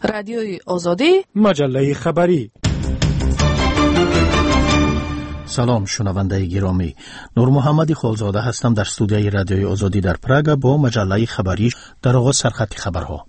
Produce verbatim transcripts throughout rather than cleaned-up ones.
رادیوی آزادی، مجله خبری. سلام شنونده گرامی، نور محمد خالزاده هستم در استودیوی رادیوی آزادی در پراگ با مجله خبری. در آغاز سرخط خبرها.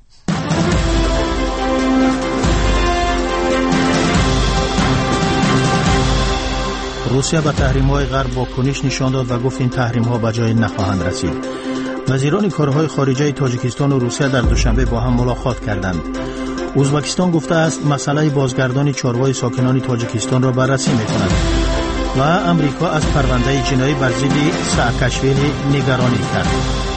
روسیه به تحریم‌های غرب واکنش نشان داد و گفت این تحریم‌ها به جای نخواهند رسید. وزیران کارهای خارجه تاجیکستان و روسیه در دوشنبه با هم ملاقات کردند. ازبکستان گفته است مسئله بازگردانی چارواهای ساکنان تاجیکستان را بررسی می‌کند و امریکا از پرونده جنایی بر ضد ساکاشویلی نگرانی کرد.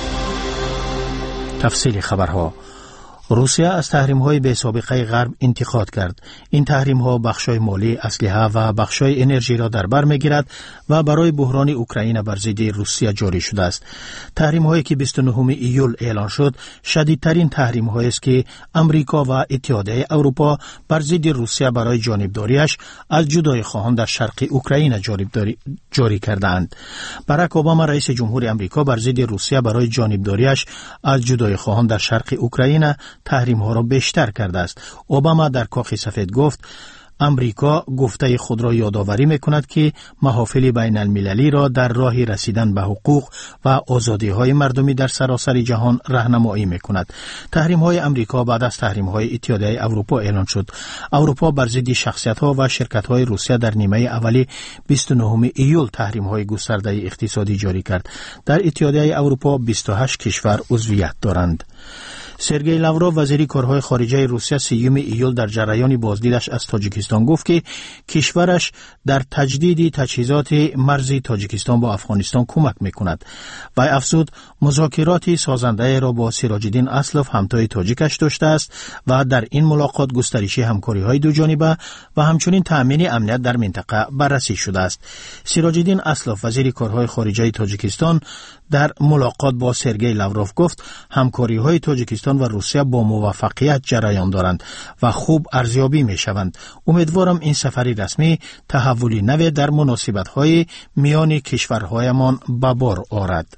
تفصیل خبرها. روسیه از تحریم‌های بی سابقه غرب انتقاد کرد. این تحریم‌ها بخشای مالی، اسلحه و بخشای انرژی را در بر می‌گیرد و برای بحران اوکراین بر ضد روسیه جاری شده است. تحریم‌هایی که بیست و نهم ایول اعلان شد، شدیدترین تحریم‌هایی است که امریکا و اتحادیه اروپا بر ضد روسیه برای جانبداریش از جدای خواهان در شرق اوکراین جانبداری جاری کردند. باراک اوباما رئیس جمهور آمریکا بر ضد روسیه برای جانبداریش از جدای خواهان در شرق اوکراین تحریم ها را بیشتر کرده است. اوباما در کاخ سفید گفت امریکا گفته خود را یادآوری میکند که محافل بین المللی را در راه رسیدن به حقوق و آزادی های مردمی در سراسر جهان راهنمایی میکند. تحریم های امریکا بعد از تحریم های اتحادیه اروپا اعلان شد. اروپا بر ضد شخصیت ها و شرکت های روسیه در نیمه اولی بیست و نهم ایول تحریم های گسترده اقتصادی جاری کرد. در اتحادیه اروپا بیست و هشت کشور عضویت دارند. سرگئی لاوروف وزیر کارهای خارجه روسیه سیوم ایول در جریان بازدیدش از تاجیکستان گفت که کشورش در تجدید تجهیزات مرزی تاجیکستان با افغانستان کمک میکند. و افزود مذاکرات سازنده را با سیراج‌الدین اسلف همتای تاجیکش داشته است و در این ملاقات گسترش همکاری های دو جانبه و همچنین تامین امنیت در منطقه بررسی شده است. سیراج‌الدین اسلف وزیر کارهای خارجه تاجیکستان در ملاقات با سرگئی لاوروف گفت همکاری های تاجیکستان و روسیه با موفقیت جریان دارند و خوب ارزیابی می شوند. امیدوارم این سفری رسمی تحولی نوی در مناسبت های میان کشورهایمان به بار آورد.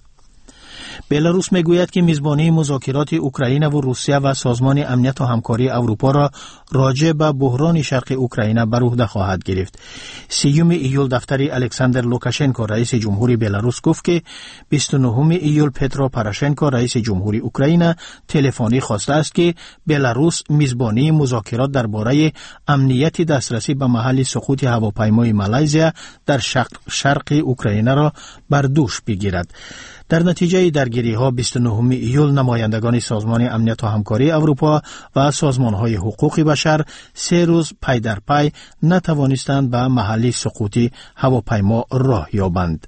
بلاروس میگوید که میزبانی مذاکرات اوکراین و روسیه و سازمان امنیت و همکاری اروپا را راجع به بحران شرق اوکراین بر عهده خواهد گرفت. سیوم ایول دفتر الکساندر لوکاشنکو رئیس جمهوری بلاروس گفت که بیست و نهم ایول پترو پاروشنکو رئیس جمهوری اوکراین تلفنی خواسته است که بلاروس میزبانی مذاکرات درباره امنیت دسترسی به محل سقوط هواپیمای مالزیا در شرق, شرق اوکراین را بر دوش بگیرد. در نتیجه درگیری ها بیست و نهم ایول نمایندگان سازمان امنیت و همکاری اروپا و سازمان های حقوق بشر سه روز پی در پی نتوانستند به محل سقوط هواپیما راه یابند.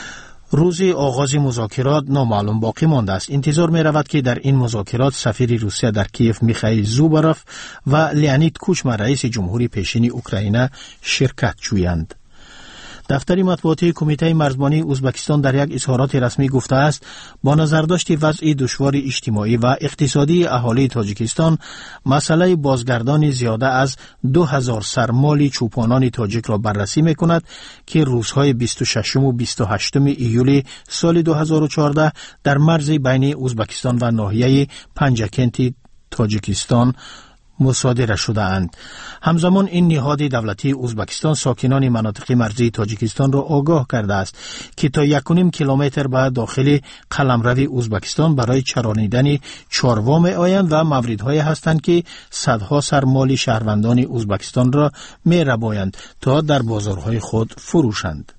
روز آغاز مذاکرات نامعلوم باقی مانده است. انتظار می رود که در این مذاکرات سفیر روسیه در کیف میخائیل زوباروف و لیانید کوچما رئیس جمهوری پیشین اوکراین شرکت جویند. دفتر مطبوعاتی کمیته مرزبانی ازبکستان در یک اظهارات رسمی گفته است با نظرداشت وضع دشوار اجتماعی و اقتصادی اهالی تاجیکستان مسئله بازگردان زیاده از دو هزار سرمال چوپانان تاجیک را بررسی میکند که روزهای بیست و ششم و بیست و هشتم ایول سال دو هزار و چهارده در مرز بین ازبکستان و ناحیه پنجکنت تاجیکستان مصادره شده اند. همزمان این نهاد دولتی ازبکستان ساکنان مناطق مرزی تاجیکستان را آگاه کرده است که تا یک و نیم کیلومتر به داخل قلمرو ازبکستان برای چرانیدن چاروا می آیند و موردهایی هستند که صدها سرمال شهروندان ازبکستان را می ربایند تا در بازارهای خود فروشند.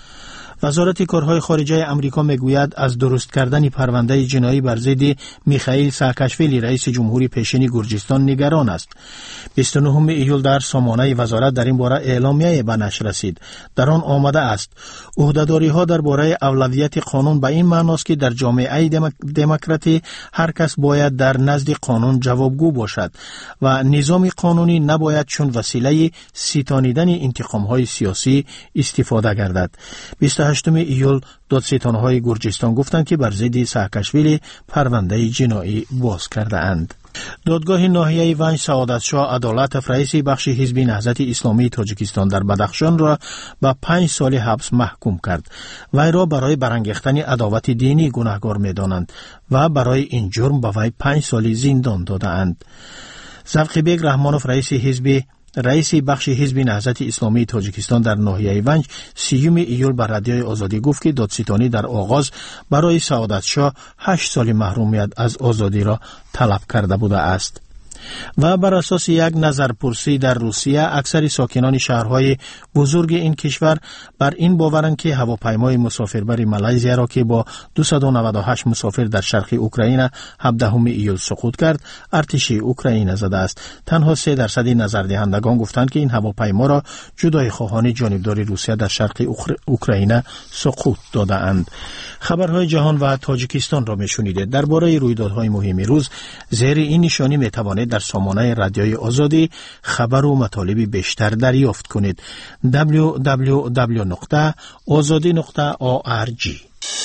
وزارت کارهای خارجه امریکا میگوید از درست کردن پرونده جنایی بر ضد میخائیل ساکاشویلی رئیس جمهوری پیشین گرجستان نگران است. بیست و نهم ایول در سامانه وزارت در این باره اعلامیه به نشر رسید. در آن آمده است عهده‌داری ها درباره اولویت قانون به این معناست که در جامعه دموکراتی هر کس باید در نزد قانون جوابگو باشد و نظام قانونی نباید چون وسیله ستانیدن انتقام های سیاسی استفاده گردد. بیست و هشتم ایول دادستان‌های گرجستان گفتند که بر ضد ساکاشویلی پرونده جنایی باز کرده اند. دادگاه ناحیه ونج سعادت شاه عدالت رئیس بخش حزب نهضت اسلامی تاجیکستان در بدخشان را به پنج سال حبس محکوم کرد. وی را برای برانگیختن عداوت دینی گناهکار می‌دانند و برای این جرم به وی پنج سال زندان داده‌اند. زفقیبک رحمانوف رئیس حزب رئیس بخش حزب نهضت اسلامی تاجیکستان در ناحیه ونج سیوم ایول بر رادیوی آزادی گفت که دادستانی در آغاز برای سعادت شاه هشت سال محرومیت از آزادی را طلب کرده بوده است. و بر اساس یک نظرپرسی در روسیه اکثر ساکنان شهرهای بزرگ این کشور بر این باورند که هواپیمای مسافربر مالزیا را که با دویست و نود و هشت مسافر در شرق اوکراین هفدهم ایول سقوط کرد ارتش اوکراین زده است. تنها سه درصد نظردهندگان گفتند که این هواپیما را جدای خواهان جانبدار روسیه در شرق اوکراین سقوط داده اند. خبرهای جهان و تاجیکستان را میشنیدید. درباره رویدادهای مهم روز زیر این نشانی میتوانید در سامانه رادیوی آزادی خبر و مطالب بیشتر دریافت کنید. دبلیو دبلیو دبلیو نقطه آزادی نقطه او آر جی.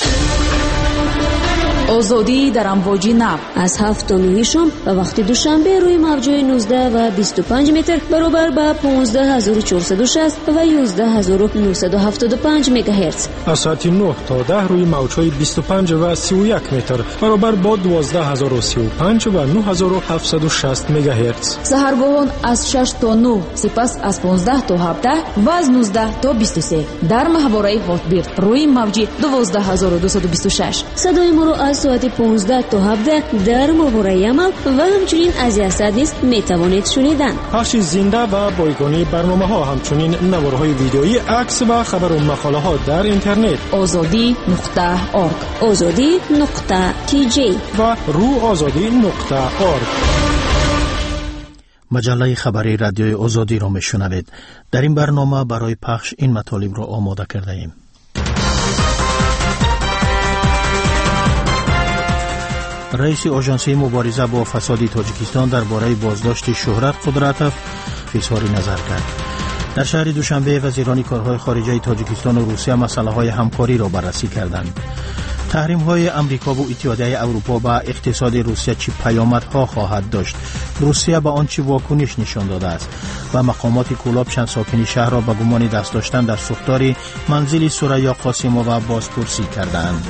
آزادی در امواج نو از هفت تا نه شام و وقت دوشنبه روی موج‌های نوزده و بیست و پنج متر برابر با پانزده هزار و چهارصد و شصت و یازده هزار و نهصد و هفتاد و پنج مگاهرتز. از ساعت نه تا ده روی موج‌های بیست و پنج و سی و یک متر برابر با دوازده هزار و سی و پنج و نه هزار و هفتصد و شصت مگاهرتز. سحرگاهان از شش تا نه، سپس از پانزده تا هفده و از نوزده تا بیست و سه در محوره هاتبیرد روی موج دوازده هزار و دویست و بیست و شش. صدای ما را از ساعت پانزده تا هفده در محوره یمل و همچنین از یاسد نیست میتوانید شنیدن. پخش زنده و بایگانی برنامه ها، همچنین نوارهای ویدئویی، عکس و خبر و مقاله ها در اینترنت آزادی نقطه اورگ، آزادی نقطه تی جی و رو آزادی نقطه اورگ. مجله خبری رادیوی آزادی را میشنوید. در این برنامه برای پخش این مطالب را آماده کرده ایم. رئیس آژانسی مبارزه با فساد تاجیکستان درباره بازداشت شهرت قدرتوف اظهار نظر کرد. در شهر دوشنبه وزیران کارهای خارجه تاجیکستان و روسیه مسائل همکاری را بررسی کردند. تحریم های امریکا و اتحادیه اروپا به اقتصاد روسیه چه پیامدها خواهد داشت؟ روسیه به آن چه واکنش نشان داده است؟ و مقامات کولابشان ساکن شهر را به گمان دست داشتن در سوختار منزل سوریا قاسمووا بازپرسی کردند.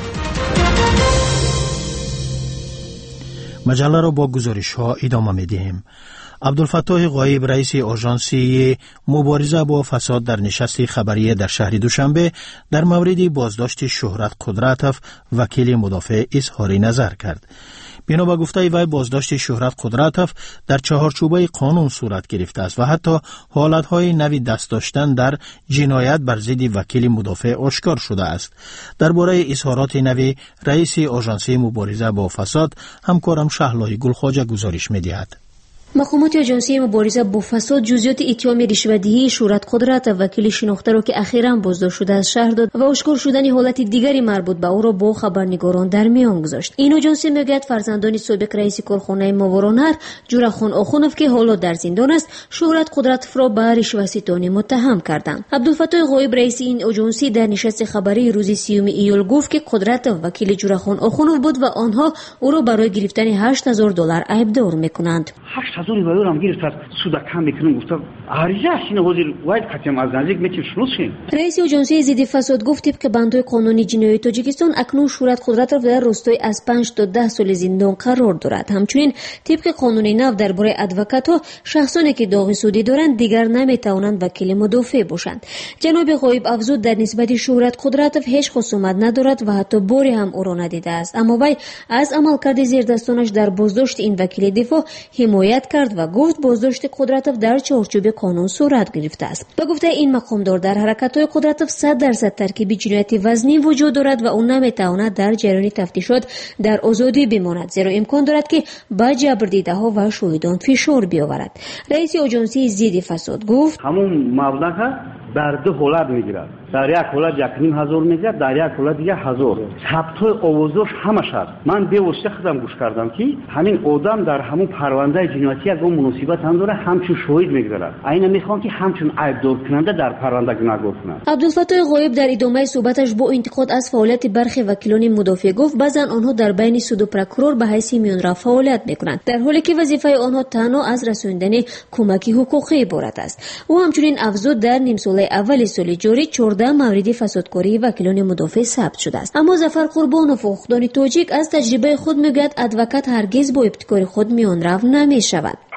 مجله را با گزارش ها ادامه می دهیم. عبدالفتاح غایب رئیس آژانسی مبارزه با فساد در نشست خبری در شهر دوشنبه در مورد بازداشت شهرت قدرتوف وکیل مدافع اظهار نظر کرد. بنا به گفته وی بازداشت شهرت قدرتوف در چهارچوبه قانون صورت گرفته است و حتی حالتهای نوی دست داشتن در جنایت بر ضد وکیل مدافع آشکار شده است. درباره اظهارات نوی رئیس آژانسی مبارزه با فساد همکارم شهلای گلخواجه گزارش می‌دهد. مقامات آژانسی مبارزه با فساد جزئیات اتهام رشوه‌دهی شهرت قدرت وکیل شناخته را که اخیراً بازداشت شده از شهر داد و آشکار شدن حالت دیگری مربوط به او را با خبرنگاران در میان گذاشت. این آژانسی میگوید فرزندان سابق رئیس کارخانه موارانر جورخان آخونوف که حالا در زندان است شهرت قدرت را به رشوه‌ستانی متهم کردند. عبدالفتاح غایب رئیس این آژانسی در نشست خبری روز سیوم ایول گفت که قدرت وکیل جورخان آخونوف بود و آنها او را برای گرفتن هشت هزار دلار ایبدار میکنند. هزار یورو هم گرفت از سود کم میکنم گفتم عریضه این وزیر واید قطعا از نزدیک میتیم شروع شیم. رئیس آژانسی ضد فساد گفت طبق بندهای قانونی جنایی تاجیکستان اکنون شهرت قدرت را در راستای از پنج تا ده سال زندان قرار دارد. همچنین طبق قانون نو درباره ادوکات ها شخصانی که داغ سودی دارند دیگر نمیتوانند وکیل مدافع باشند. جناب غایب افزود در نسبت شهرت قدرت هیچ خصومت ندارد و حتی باری هم او را ندیده است، اما وی از عملکرد زیردستانش در بازداشت این وکیل دفاع حمایت کرد و گفت بازداشت قدرتوف در چارچوب قانون صورت گرفته است. به گفته این مقامدار در حرکت‌های قدرتوف صد درصد ترکیب جنایتی وزنی وجود دارد و او نمیتواند در جریان تفتیشات در آزادی بماند، زیرا امکان دارد که با جبردیده‌ها و شاهدان فشار بیاورد. رئیس آژانسی ضد فساد گفت همون مبلغ در دو حالت میگیرد، در یک حالت یک نیم هزار میگیرد، در یک حالت دیگه هزار. ثبت‌های آوازش همش هست. من به واسطه خودم گوش کردم که همین آدم در همون پرونده جنایتی یک مناسبت هم داره، همچون شاهد میگذارد. اینا میخوان که همچون عیبدار کننده در پرونده گناهگار کنند. عبدالفتاح غایب در ادامه صحبتش با انتقاد از فعالیت برخی وکیلان مدافع گفت بعضن آنها در بین سود و پروکورور به حیث میانرو فعالیت میکنند، در حالی که وظیفه آنها تنها از رساندن کمک حقوقی عبارت است. او همچنین افزود در نیم سال اول سال جاری چهارده مورد فسادکاری وکیلان مدافع ثبت شده است. اما ظفر قربانوف حقوقدان تاجیک از تجربه خود میگوید ادوکات هرگز با ابتکار خود میانرو نمیشود. هیچ وقت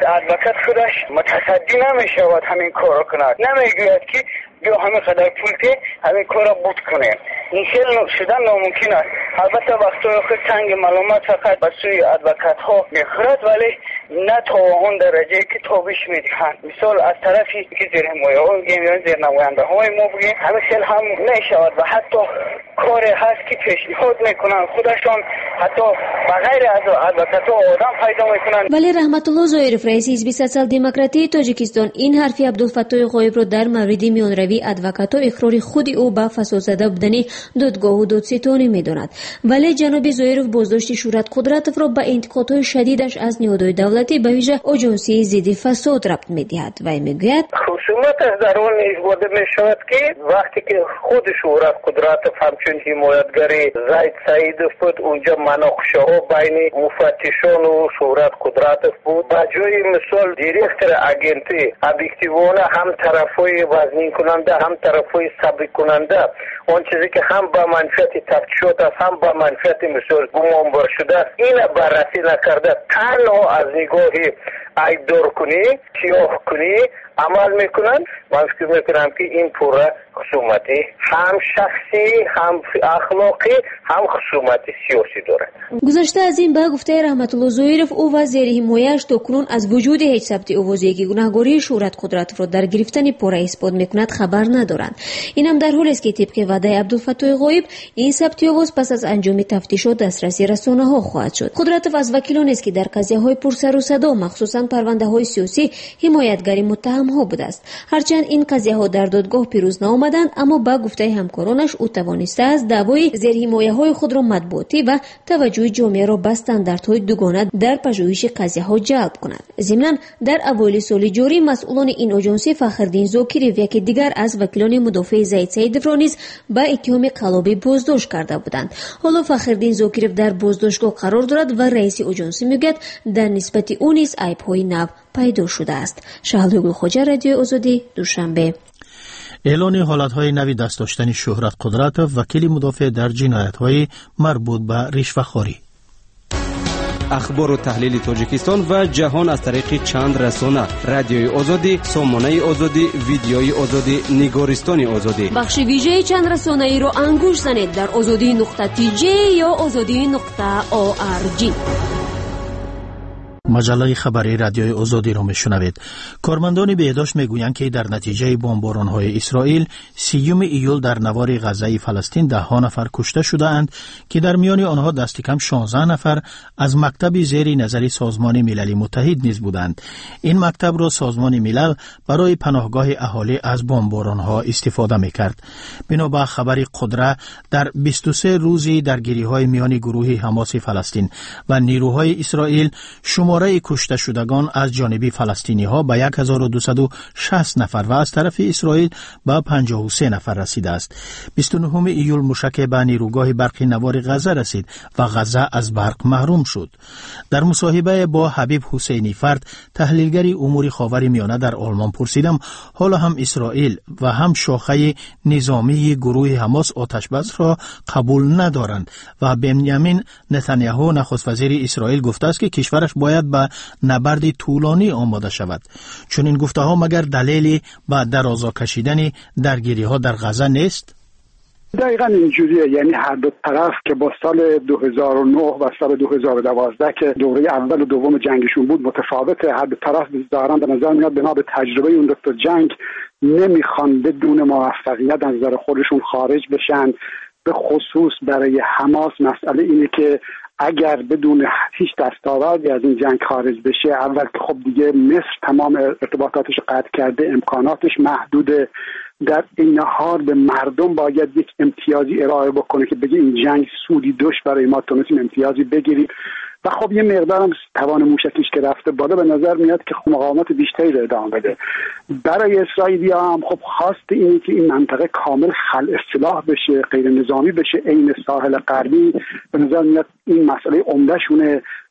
ادوکات خودش متصدی نمیشود همین کارو کند، نمیگوید که بیا همین قدر پول که همین کارو بود کنیم. این خیلی شدن ناممکن است. البته وقتی خود تنگ معلومات فقط به سوی ادوکات ها میخورد، ولی نه تا اون درجه که تابش میدهند. مثال از طرفی که زیر حمایه ها بگیم یا زیر نماینده های ما بگیم همین خیلی هم نشود و حتی کاری هست که پیشنهاد میکنن خودشان حتی بغیر از ادوکات ها آدم پیدا میکنن. ولی رحمت الله ظاهرف رئیس حزب سوسیال دموکراتی تاجیکستان این حرفی عبدالفتاح غایب را در مورد میانروی ادوکات ها اقرار خود او به فساد زده بودن دادگاه و دادستانی میداند. ولی جناب ظاهرف بازداشت شورت قدرت را به انتقادهای شدیدش از نهادهای دولتی به ویژه آژانسی ضد فساد ربط میدهد و میگوید خصومتش در اون ایجاد میشود که وقتی که خود شورت قدرت همچون حمایتگری زید سعیدов بود، اونجا مناقشه بین مفتشان و شورت قدرت بود. با جای مثال دیرکتر اجنسی ابیکتیوانه هم طرفای وزنین کننده هم طرفای سابق کننده، اون چیزی که هم با منفعت تفتیشات است هم با منفعت مثال گمانبار شده است، این بررسی نکرده تنها از نگاه عیبدار کنی سیاه کنی عمل میکنن. من فکر میکنم که این پوره خصومتی هم شخصی هم اخلاقی هم خصومتی سیاسی داره. گذشته از این به گفته رحمت الله ظاهرف او و زیر حمایه‌اش تاکنون از وجود هیچ ثبت آوازی که گناهکاری شورت قدرت را در گرفتن پوره اثبات میکند خبر ندارند. این هم در حالی است که طبق وعده عبدالفتاح غایب این ثبت آواز پس از انجام تفتیشات دسترسی رسانه ها خواهد شد. قدرت از وکیلان است که در قضیه های پرسر و صدا مخصوصا پرونده های سیاسی حمایتگری متهم ها بوده است. هرچند این قضیه ها در دادگاه پیروز نآمدند، اما با گفته همکارانش او توانسته است دعوای زیر حمایه های خود را مطبوعاتی و توجه جامعه را به استانداردهای دوگانه در پژوهش قضیه ها جلب کند. ضمناً در اوایل سال جاری مسئولان این آژانسی فخرالدین زاکری و یکی دیگر از وکیلان مدافع زید سعیدov را نیز با اتهام قلابی بازداشت کرده بودند. حالا فخرالدین زاکری در بازداشتگاه قرار دارد و رئیس آژانسی میگوید در نسبت او نیز عیب‌های نو پیدا شده است. شهلوگل خوجا، رادیو آزادی، دوشنبه. اعلان حالتهای نوی دست داشتن شهرت قدرت وکیل مدافع در جنایت‌های مربوط به رشوه‌خواری. اخبار و تحلیل تاجیکستان و جهان از طریق چند رسانه: رادیوی آزادی، سامانه آزادی، ویدیوی آزادی، نگارستان آزادی. بخش ویژه چند رسانه ای رو انگوش زنید در آزادی نقطه تی جی یا آزادی نقطه او آر جی. مجله خبری رادیوی آزادی را میشنوید. کارمندان بهداشت میگویند که در نتیجه بمباران‌های اسرائیل سیوم ایول در نوار غزه فلسطین ده ها نفر کشته شده‌اند که در میان آنها دست کم شانزده نفر از مکتب زیر نظر سازمان ملل متحد نیز بودند. این مکتب را سازمان ملل برای پناهگاه اهالی از بمباران‌ها استفاده می‌کرد. بنابر خبر قدرت در بیست و سه روزی درگیری‌های میان گروه حماس فلسطین و نیروهای اسرائیل شما شماره کشته شدگان از جانب فلسطینی ها به هزار و دویست و شصت نفر و از طرف اسرائیل به پنجاه و سه نفر رسیده است. بیست و نه ایول موشک به نیروگاه برقی نوار غزه رسید و غزه از برق محروم شد. در مصاحبه با حبیب حسینی فرد، تحلیلگر امور خاور میانه در آلمان پرسیدم حالا هم اسرائیل و هم شاخه نظامی گروه حماس آتشبس را قبول ندارند و بنیامین نتانیاهو نخست وزیر اسرائیل گفته است که کشورش باید به نبرد طولانی آماده شود. چون این گفته ها مگر دلیلی به درازا کشیدن درگیری ها در غزه نیست؟ دقیقا اینجوریه، یعنی هر دو طرف که با سال دو هزار و نه و سال دو هزار و دوازده که دوره اول و دوم جنگشون بود متفاوته. هر دو طرف ظاهرا به نظر میاد بنا به تجربه اون دو جنگ نمیخوان بدون موفقیت از نظر خودشون خارج بشن. به خصوص برای حماس مسئله اینه که اگر بدون هیچ دستاوردی از این جنگ خارج بشه، اول که خب دیگه مصر تمام ارتباطاتش قطع کرده، امکاناتش محدوده، در این حال به مردم باید یک امتیازی ارائه بکنه که بگه این جنگ سودی داشت برای ما، تونستیم امتیازی بگیریم. و خب یه مقدارم توان موشکیش که رفته بالا، به نظر میاد که خب مقاومت بیشتری رو ادامه بده. برای اسرائیلی‌ها هم خب خواست اینه که این منطقه کامل خلع سلاح بشه، غیر نظامی بشه، عین ساحل غربی. به نظر میاد این مسئله عمده‌شونه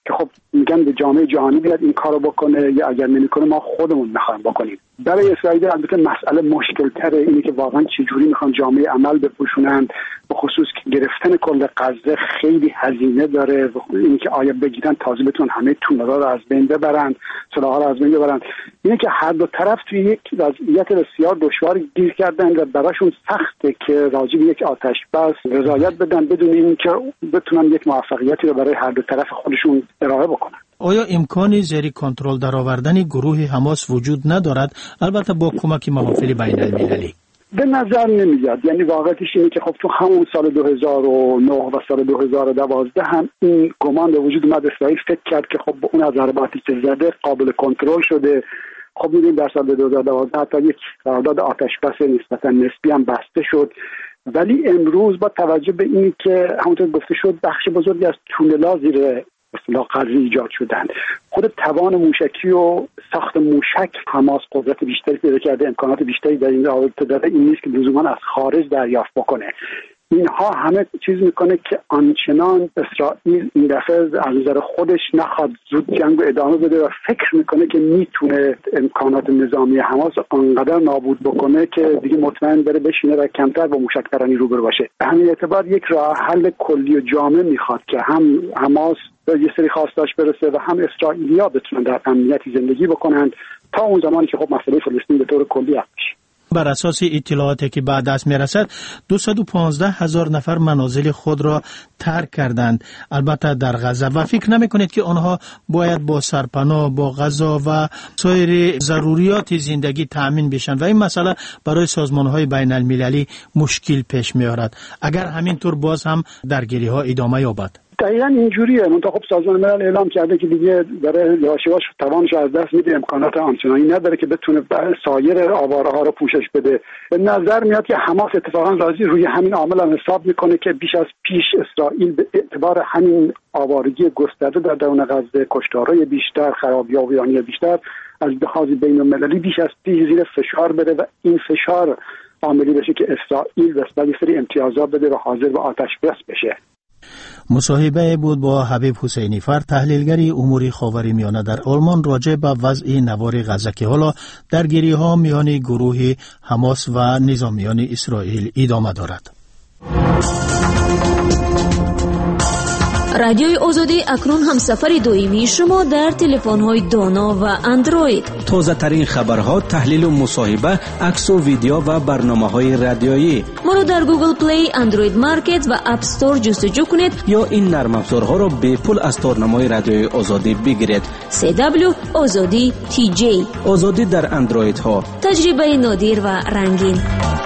که خب میگن به جامعه جهانی بیاد این کارو بکنه، یا اگر نمیکنه ما خودمون میخوایم بکنیم. برای اسرائیل البته مسئله مشکل تره، اینه که واقعا چه جوری میخوان جامعه عمل بپوشونند، به خصوص که گرفتن کل غزه خیلی هزینه داره، اینه که آیا بگیرن تازه بتونن همه تونلا رو از بین ببرن، سلاح‌ها رو از بین ببرن. اینه که هر دو طرف توی یک وضعیت بسیار دشوار گیر کردن و براشون سخته که راجع به یک آتش بس رضایت بدن بدون اینکه بتونن یک موفقیتی رو برای هر دو طرف خودشون ارائه بکنن. آیا امکانی زیر کنترل درآوردن گروه حماس وجود ندارد، البته با کمک محافل بین المللی؟ به نظر نمیاد. یعنی واقعیتش اینه که خب تو همون سال دو هزار و نه و سال دو هزار و دوازده هم این گمان به وجود اومد. اسرائیل فکر کرد که خب اون از ضرباتی که زده قابل کنترل شده. خب می‌بینیم در سال دو هزار و دوازده حتی یک قرارداد آتش بس نسبتا نسبی هم بسته شد، ولی امروز با توجه به این که همونطور گفته شد بخش بزرگی از تونل‌ها زیر اصطلاح غزه ایجاد شدن، خود توان موشکی و ساخت موشک حماس قدرت بیشتری پیدا کرده، امکانات بیشتری در این رابطه داره. این نیست که لزوما از خارج دریافت بکنه. اینها همه چیز میکنه که آنچنان اسرائیل این دفعه از نظر خودش نخواد زود جنگ ادامه بده و فکر میکنه که میتونه امکانات نظامی حماس آنقدر نابود بکنه که دیگه مطمئن بره بشینه و کمتر با موشک‌پرانی روبرو باشه. به همین اعتبار یک راه حل کلی و جامع میخواد که هم حماس به یه سری خواستاش برسه و هم اسرائیلی‌ها بتونن در امنیتی زندگی بکنن تا اون زمانی که خب مسئله فلسطین به طور کلی حل بشه. بر اساس اطلاعاتی که بعد دست میرسد دویست و پانزده هزار نفر منازل خود را ترک کردند، البته در غزه. و فکر نمی کنید که آنها باید با سرپناه، با غذا و سایر ضروریات زندگی تأمین بشن و این مسئله برای سازمان‌های بین المللی مشکل پیش می‌آورد اگر همینطور باز هم درگیری ها ادامه یابد؟ دقیقاً اینجوریه. منتها خب سازمان ملل اعلام کرده که دیگه داره یواش یواش توانش از دست میده، امکانات آنچنانی نداره که بتونه سایر آواره‌ها رو پوشش بده. به نظر میاد که حماس اتفاقاً راضی روی همین عامل هم حساب میکنه که بیش از پیش اسرائیل به اعتبار همین آوارگی گسترده در درون غزه، کشتارهای بیشتر، خرابی‌ها و ویرانی بیشتر، از لحاظ بین‌المللی بیش از پیش زیر فشار بره و این فشار عاملی بشه که اسرائیل به یه سری امتیازات بده و حاضر به آتش بس بشه. مصاحبه بود با حبیب حسینی فر، تحلیلگری امور خاورمیانه در آلمان، راجع به وضع نوار غزه که حالا درگیری‌ها میان گروه حماس و نظامیان اسرائیل ادامه دارد. رادیوی آزادی اکنون هم سفر دویمی شما در تلفن‌های دانا و اندروید. تازه ترین خبرها، تحلیل و مصاحبه، عکس و ویدیو و برنامه‌های رادیویی. ما رو در گوگل پلی، اندروید مارکت و اپ استور جستجو کنید یا این نرم افزارها رو به پول از تارنمای رادیوی آزادی بگیرید. سی دبلیو آزادی تی جی. آزادی در اندروید ها. تجربه نادر و رنگین.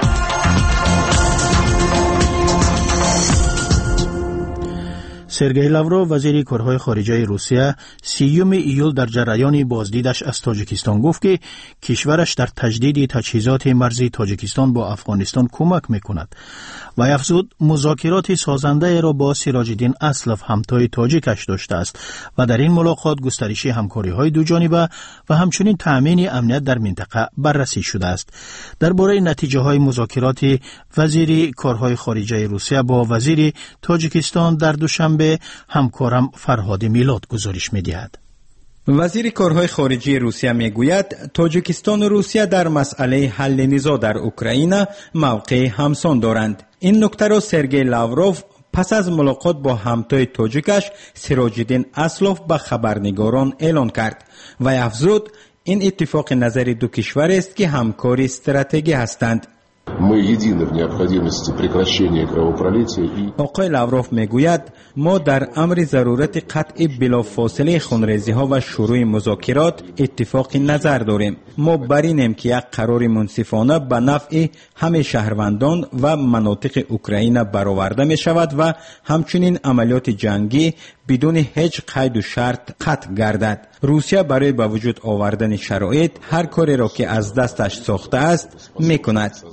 سرگئی لاوروف، وزیر کارهای خارجه روسیه، سیوم ایول در جریان بازدیدش از تاجیکستان گفت که کشورش در تجدید تجهیزات مرزی تاجیکستان با افغانستان کمک میکند و افزود مذاکرات سازنده را با سراج الدین اسلف همتای تاجیکش داشته است و در این ملاقات گسترش همکاری‌های دو جانبه و همچنین تأمین امنیت در منطقه بررسی شده است. درباره نتیجه‌های مذاکرات، وزیر کارهای خارجه روسیه با وزیر تاجیکستان در دوشنبه همکارم فرهاد میلاد گزارش می‌دهد. وزیر کارهای خارجه روسیه میگوید تاجیکستان و روسیه در مسئله حل نزاع در اوکراین موقع همسان دارند. این نکته را سرگئی لاوروف پس از ملاقات با همتای تاجیکش سراج الدین اسلف به خبرنگاران اعلان کرد و افزود این اتفاق نظر دو کشور است که همکار استراتژیکی هستند. آقای لاوروف میگوید ما در امر ضرورت قطع بلافاصله خونریزی ها و شروع مذاکرات اتفاق نظر داریم. ما بر اینیم که یک قرار منصفانه به نفع همه شهروندان و مناطق اوکراین برآورده می شود و همچنین عملیات جنگی بدون هیچ قید و شرط قطع گردد. روسیه برای به وجود آوردن شرایط هر کاری را که از دستش ساخته است می کند.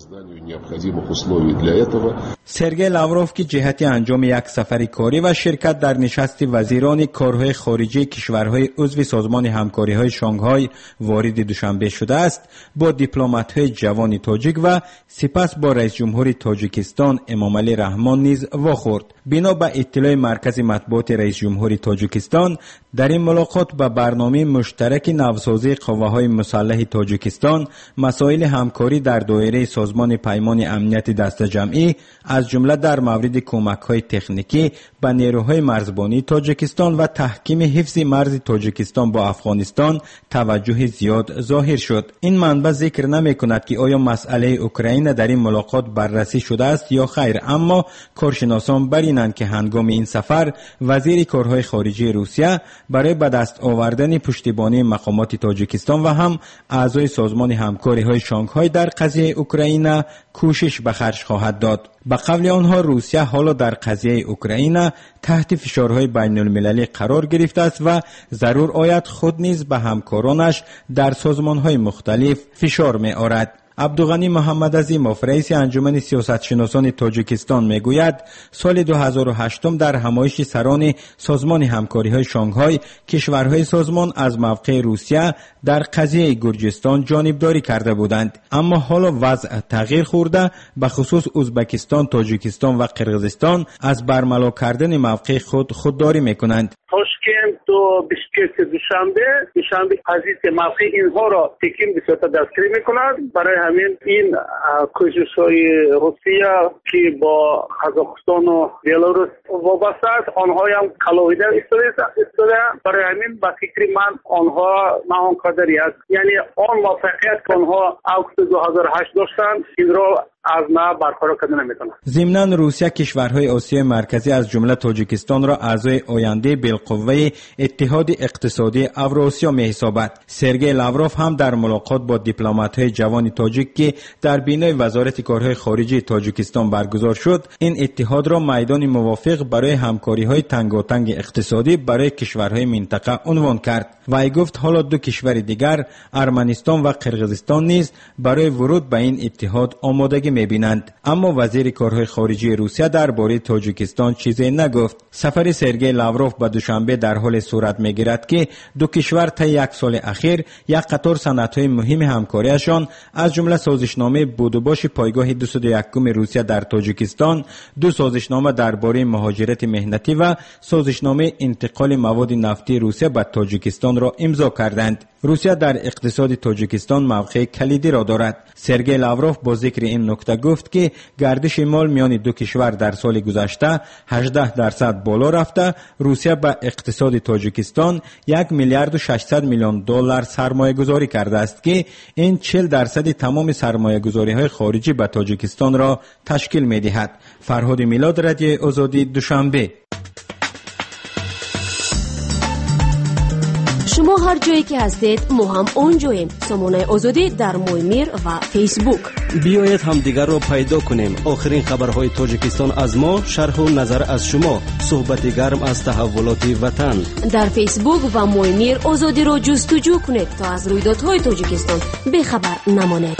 سرگئی لاوروف که جهت انجام یک سفر کاری و شرکت در نشست وزیران کارهای خارجه کشورهای عضو سازمان همکاری‌های شانگهای وارد دوشنبه شده است، با دیپلمات‌های جوان تاجیک و سپس با رئیس جمهور تاجیکستان امامعلی رحمان نیز واخورد. بنا به اطلاع مرکز مطبوعات رئیس جمهور تاجیکستان، در این ملاقات به برنامه مشترک نوسازی قوه‌های مسلح تاجیکستان، مسائل همکاری در دایره سازمان پیمان امنیت دست جمعی از جمله در مورد کمک‌های تکنیکی به نیروهای مرزبانی تاجیکستان و تحکیم حفظ مرز تاجیکستان با افغانستان توجه زیاد ظاهر شد. این منبع ذکر نمی‌کند که آیا مسئله اوکراین در این ملاقات بررسی شده است یا خیر، اما کارشناسان بر اینند که هنگام این سفر وزیر کارهای خارجه روسیه برای به دست آوردن پشتیبانی مقامات تاجیکستان و هم اعضای سازمان همکاری‌های شانگهای در قضیه اوکراین کوشش به خرج خواهد داد. به قول آنها روسیه حالا در قضیه اوکراین تحت فشارهای بین المللی قرار گرفته است و ضرور آید خود نیز به همکارانش در سازمانهای مختلف فشار می آورد. عبدالغنی محمد عظیموف رئیس انجمن سیاستشناسان تاجیکستان میگوید سال دو هزار و هشت در همایش سران سازمان همکاری‌های شانگهای کشورهای سازمان از موقع روسیه در قضیه گرجستان جانبداری کرده بودند، اما حالا وضع تغییر خورده، به خصوص ازبکستان، تاجیکستان و قرقیزستان از برملا کردن موقع خود خودداری میکنند. تاشکند و بیشکک دوشنبه دوشنبه عزیز موقع اینها را تکیم به صورت دستگیری میکند. برای همین این کوشش‌های روسیه که با قزاقستان و بلاروس وابسته است، آنها هم کلاهیده ایستاده. برای همین به فکر من آنها نه آنقدر یک یعنی آن موفقیت که آنها اوت دو هزار و هشت داشتند این را از ما برقرار کردن نمیتونه. ضمناً روسیه کشورهای آسیای مرکزی از جمله تاجیکستان را اعضای آینده بالقوه اتحاد اقتصادی اوراسیا می‌حسابد. سرگئی لاوروف هم در ملاقات با دیپلمات‌های جوان تاجیک که در بینای وزارت کارهای خارجه تاجیکستان برگزار شد، این اتحاد را میدان موافق برای همکاری‌های تنگاتنگ اقتصادی برای کشورهای منطقه عنوان کرد. وی گفت حالا دو کشور دیگر ارمنستان و قرقیزستان نیز برای ورود به این اتحاد آمادگی می‌بینند. اما وزیر کارهای خارجه روسیه درباره تاجیکستان چیزی نگفت. سفر سرگئی لاوروف به دوشنبه در حال صورت می‌گیرد که دو کشور طی یک سال اخیر یک قطار صنعت‌های مهم همکاریشان از جمله سازشنامه بودوباش پایگاه دویست و یکم روسیه در تاجیکستان، دو سازشنامه درباره مهاجرت مهنتی و سازشنامه انتقال مواد نفتی روسیه به تاجیکستان را امضا کردند. روسیه در اقتصاد تاجیکستان موقع کلیدی را دارد. سرگئی لاوروف با ذکر این نکته گفت که گردش مال میان دو کشور در سال گذشته هجده درصد بالا رفته. روسیه به اقتصاد تاجیکستان یک میلیارد و ششصد میلیون دلار سرمایه گذاری کرده است که این چهل درصد تمام سرمایه گذاری های خارجی به تاجیکستان را تشکیل می دهد. فرهاد میلاد، رادیوی آزادی، دوشنبه. شما هر جایی که هستید ما هم اونجاییم. سامانه آزادی در مویمیر و فیسبوک. بیایید هم دیگر را پیدا کنیم. آخرین خبرهای تاجیکستان از ما، شرح و نظر از شما، صحبت گرم از تحولات وطن. در فیسبوک و مویمیر آزادی را جستجو کنید تا از رویدادهای تاجیکستان بخبر نمانید.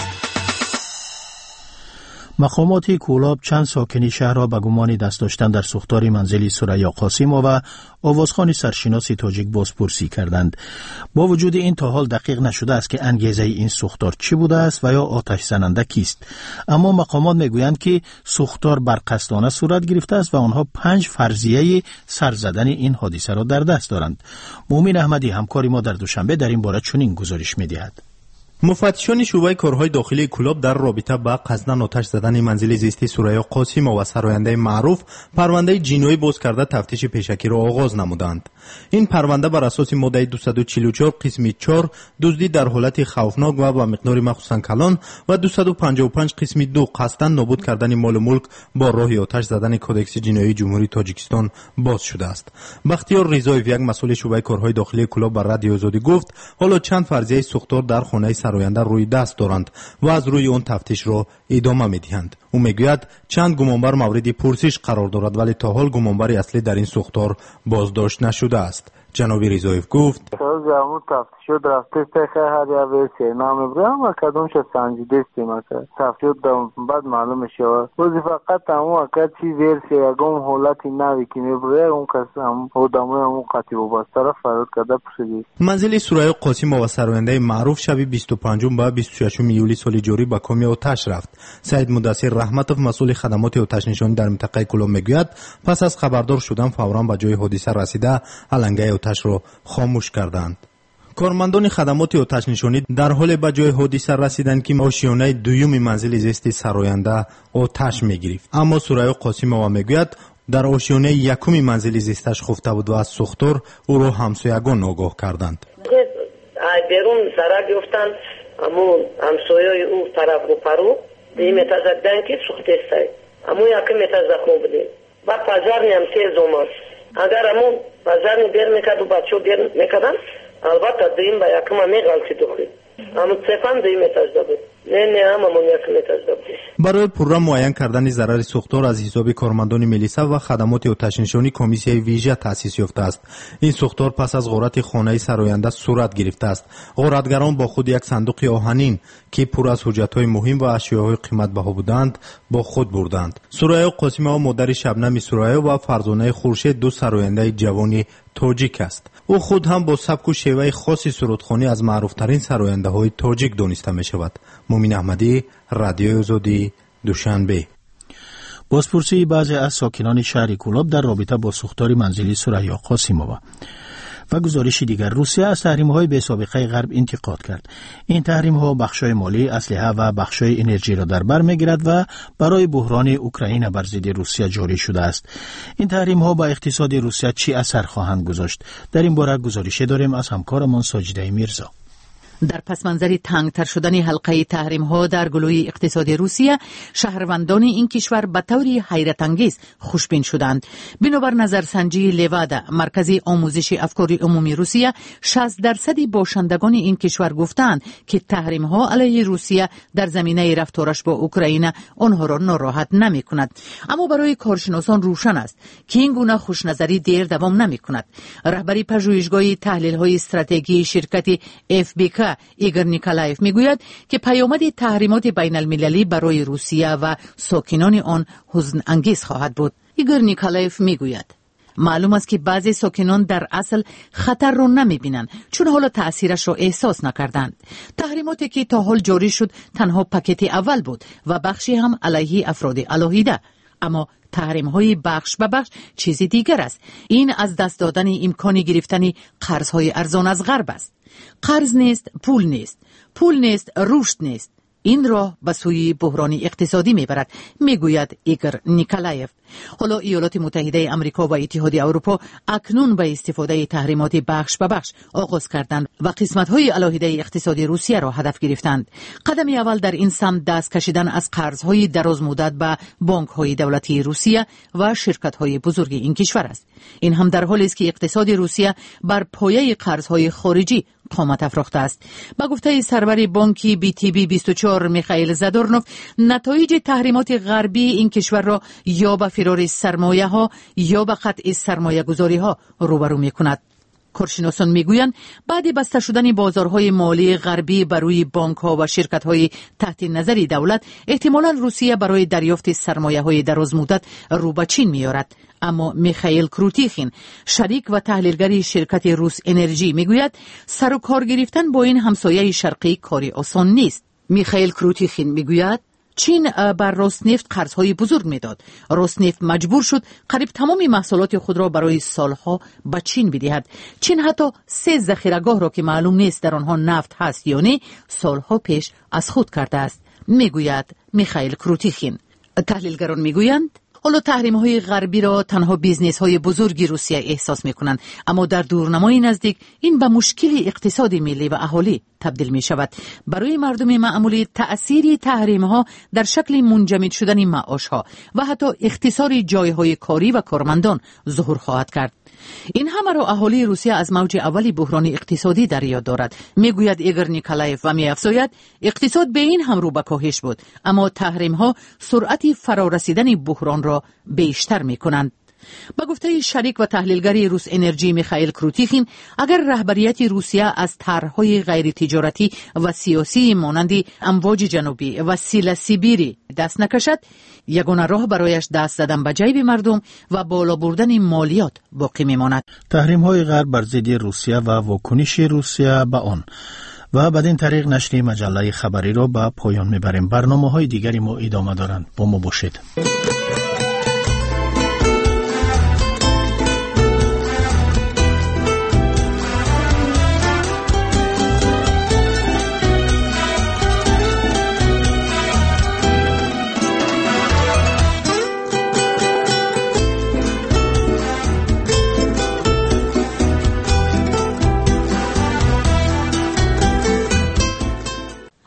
مقامات کولاب چند ساکنی شهر را به گمان دست داشتن در سوختار منزلی ثریا قاسیمو و آوازخوان سرشناس تاجیک بازپرسی کردند. با وجود این تا حال دقیق نشده است که انگیزه این سوختار چی بوده است و یا آتش زننده کیست، اما مقامات میگویند که سوختار برقصدانه صورت گرفته است و آنها پنج فرضیه سر زدن این حادثه را در دست دارند. مومن احمدی همکاری ما در دوشنبه در این باره چنین گزارش می‌دهد. مفتشان شعبه کارهای داخلی کلاب در رابطه با قصداً آتش زدن منزل زیستی ثریا قاسم و سراینده معروف پرونده جنایی باز کرده تفتیش پیشکی را آغاز نمودند. این پرونده بر اساس ماده دویست و چهل و چهار قسم چهار دزدی در حالت خوفناک و با مقدار مخصوصاً کلان و دویست و پنجاه و پنج قسم دو قصداً نابود کردن مال و ملک با راه آتش زدن کدکس جنایی جمهوری تاجیکستان باز شده است. بختیار رضایف، یک مسئول شعبه کارهای داخلی کلاب، بر رادیو آزادی گفت حالا چند فرضیه سوختار در خانه سراینده روی دست دارند و از روی اون تفتیش را ادامه می‌دهند. او میگوید چند گمانبر مورد پرسش قرار دارد ولی تا حال گمانبری اصلی در این سوختار بازداشت نشده است. جناب رضایف گفت در مورد تفتیش شد رفته که هر یا ورسی نام برام و کدومش سنجیده استیم که تفریط بعد معلوم شد روزی فقط همون اکد چی ورسی اگم حالتی نوی که میبره اون کس هم ادامه همون قطعی و باز طرف فراد کده پشدی. منزل سورای قاسم و سراینده معروف شبی بیست و پنجم با بیست و ششم یولی سال جاری با کامی آتش رفت. سید مدثر رحمتوف مسئول خدمات آتش نشانی در منطقه کلوب میگوید پس از خبردار شدن فوراً به جای حادثه رسیده علنگه آتش را خاموش کردند. کارمندان خدمات آتش نشانی در حال به جای حادثه رسیدند که آشیانه دوم منزل زیستی سراینده آتش میگرفت. اما سورای قاسم و میگوید در آشیانه یکم منزل زیستش خفته بود و از سوختور او را همسایگان آگاه کردند. بیرون سرک گفتن امو همسایه او طرف و پرو دیمه تزدن که سوخته است. امو یکم متزخم بودیم. با پازار نیم تیز اومد. اگر امو پازار نی بیر میکرد و بچه بیر میکردن البته دیم با یکم میغلطی دخلی. امو سفن دیمه تزده بود. نه نه هم امو یکم تزده بود. برای پروگرام معین کردن ضرر سوختار از حساب کارمندان ملیسا و خدمات آتش نشانی کمیسیون ویژه تأسیس یافته است. این سوختار پس از غارت خانه سراینده صورت گرفته است. غارتگران با خود یک صندوق آهنین که پر از حجت‌های مهم و اشیاءهای قیمت بها بودند با خود بردند. سوریا قاسمی و مادر شبنم سوریا و فرزانه خورشید دو سراینده جوان تاجیک است. او خود هم با سبک و شیوه خاصی سرودخوانی از معروفترین سراینده های تاجیک دانسته می شود. مومین احمدی، رادیوی آزادی، دوشنبه. بازپرسی بعضی از ساکنان شهر کلوب در رابطه با سوختار منزلی سوریا قاسمووا. و گزارش دیگر، روسیه از تحریم‌های بی سابقه غرب انتقاد کرد. این تحریم‌ها بخشای مالی، اسلحه و بخشای انرژی را در بر می‌گیرد و برای بحران اوکراین بر ضد روسیه جاری شده است. این تحریم‌ها با اقتصاد روسیه چی اثر خواهند گذاشت؟ در این باره گزارشی داریم از همکارمان ساجده میرزا. در پسمنظر تنگتر شدن حلقه تحریم ها در گلوی اقتصاد روسیه، شهروندان این کشور به طوری حیرت انگیز خوشبین شدند. بنابر نظرسنجی لوادا، مرکز آموزش افکار عمومی روسیه، شصت درصد باشندگان این کشور گفتند که تحریم ها علیه روسیه در زمینه رفتارش با اوکراین آنها را ناراحت نمی کند. اما برای کارشناسان روشن است که این گونه خوشنظری دیر دوام نمی کند. رهبری پژوهشگاه تحلیل های استراتژی شرکت اف بی کی ایگور نیکولایف میگوید که پیامد تحریمات بین المللی برای روسیه و ساکنان آن حزن انگیز خواهد بود. ایگور نیکولایف میگوید معلوم است که بعضی ساکنان در اصل خطر را نمیبینند چون حالا تأثیرش را احساس نکردند. تحریماتی که تا حال جاری شد تنها پاکت اول بود و بخشی هم علیه افراد علاهیده. اما تحریم های بخش به بخش چیزی دیگر است. این از دست دادن امکان گرفتن قرض های ارزان از غرب است. قرض نیست پول نیست، پول نیست رشد نیست. این راه به سوی بحران اقتصادی میبرد، میگوید ایگور نیکولایف. حالا ایالات متحده آمریکا و اتحادیه اروپا اکنون به استفاده تحریمات بخش به بخش آغاز کردند و قسمت‌های علاهیده اقتصادی روسیه را هدف گرفتند. قدم اول در این سمت دست کشیدن از قرض‌های دراز مدت به بانک‌های دولتی روسیه و شرکت‌های بزرگ این کشور است. این هم در حالی است که اقتصاد روسیه بر پایه قرض‌های خارجی قامت افراخته است. با گفته سرور بانکی بی تی بی بیست و چهار میخائیل زادورنوف، نتایج تحریمات غربی این کشور را یا به فرار سرمایه ها یا به قطع سرمایه گذاری ها روبرو می کند. کارشناسان میگویند بعد بسته شدن بازارهای مالی غربی بر روی بانک ها و شرکت های تحت نظر دولت، احتمالاً روسیه برای دریافت سرمایه های دراز مدت رو به چین میارد. اما میخائیل کروتیخین، شریک و تحلیلگر شرکت روس انرژی، میگوید سر و کار گرفتن با این همسایه شرقی کاری آسان نیست. میخائیل کروتیخین میگوید چین بر روسنفت قرضهای بزرگ میداد. روسنفت مجبور شد قریب تمام محصولات خود را برای سالها به چین بدهد. چین حتی سه ذخیره‌گاه را که معلوم نیست در آنها نفت هست یا نه سالها پیش از خود کرده است، میگوید میخائیل کروتیخین. تحلیلگران میگویند حالا تحریم های غربی را تنها بیزنس های بزرگی روسیه احساس می کنند، اما در دورنمای نزدیک این به مشکل اقتصاد ملی و اهالی تبدیل می شود. برای مردم معمولی تأثیر تحریم ها در شکل منجمد شدن معاش ها و حتی اختصار جای های کاری و کارمندان ظهور خواهد کرد. این همه را اهالی روسیه از موج اولی بحران اقتصادی در یاد دارد. میگوید ایگور نیکولایف و میافزاید اقتصاد به این هم رو به کاهش بود، اما تحریم ها سرعت فرارسیدن بحران را بیشتر می کنند. با گفته شریک و تحلیلگر روس انرژی میخائیل کروتیخین، اگر رهبریت روسیه از طرح‌های غیر تجارتی و سیاسی مانند امواج جنوبی و سیل سیبیری دست نکشد، یگانه راه برایش دست زدن به جیب مردم و بالا بردن مالیات باقی میماند. تحریم‌های غرب بر ضد روسیه و واکنش روسیه به آن و بدین طریق نشر مجله خبری را به پایان میبریم. برنامه‌های دیگری ما ادامه دارند. با ما باشید.